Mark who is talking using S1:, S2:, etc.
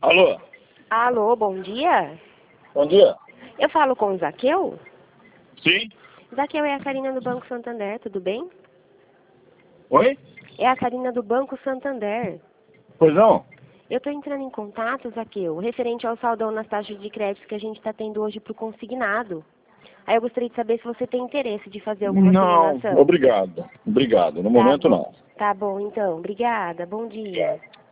S1: Alô?
S2: Alô, bom dia.
S1: Bom dia.
S2: Eu falo com o Zaqueu?
S1: Sim?
S2: Zaqueu, é a Karina do Banco Santander, tudo bem?
S1: Oi?
S2: É a Karina do Banco Santander.
S1: Pois não?
S2: Eu estou entrando em contato, Zaqueu, referente ao saldão nas taxas de crédito que a gente está tendo hoje para o consignado. Aí eu gostaria de saber se você tem interesse de fazer alguma
S1: Não,
S2: simulação.
S1: obrigado. Obrigado. No
S2: Tá
S1: momento
S2: bom.
S1: não.
S2: Tá bom, então. Obrigada. Bom dia.